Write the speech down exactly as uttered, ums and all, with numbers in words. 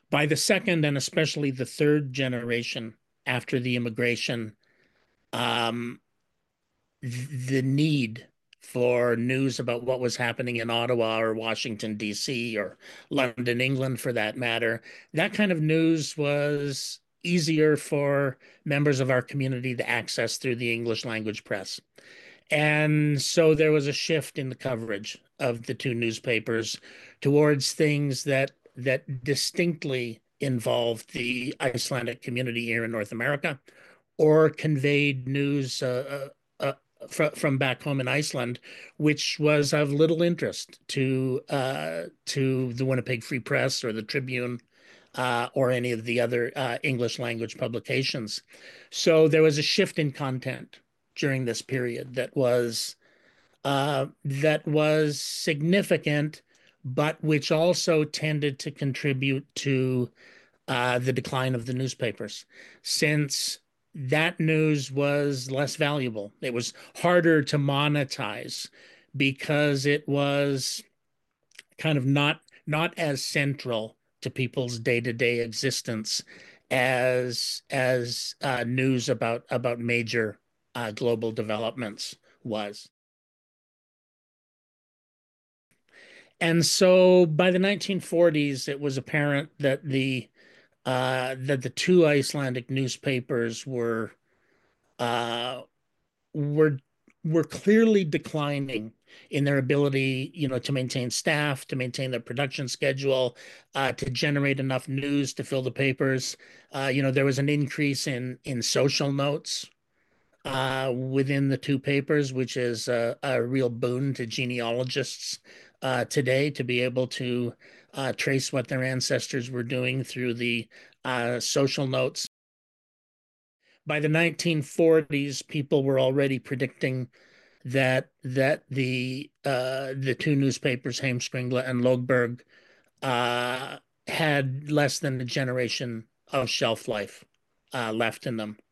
By the second and especially the third generation after the immigration, um, the need for news about what was happening in Ottawa or Washington, D C, or London, England, for that matter, that kind of news was easier for members of our community to access through the English language press. And so there was a shift in the coverage of the two newspapers towards things that that distinctly involved the Icelandic community here in North America, or conveyed news uh, uh, uh, fr from back home in Iceland, which was of little interest to uh, to the Winnipeg Free Press or the Tribune. Uh, or any of the other uh, English language publications. So there was a shift in content during this period that was uh, that was significant, but which also tended to contribute to uh, the decline of the newspapers, since that news was less valuable. It was harder to monetize because it was kind of not not as central to people's day-to-day existence as as uh, news about about major uh, global developments was. And so by the nineteen forties, it was apparent that the uh, that the two Icelandic newspapers were uh, were were clearly declining in their ability, you know, to maintain staff, to maintain their production schedule, uh, to generate enough news to fill the papers. Uh, you know, there was an increase in in social notes uh, within the two papers, which is a, a real boon to genealogists uh, today to be able to uh, trace what their ancestors were doing through the uh, social notes. By the nineteen forties, people were already predicting that that the uh, the two newspapers, Heimskringla and Logberg, uh, had less than a generation of shelf life uh, left in them.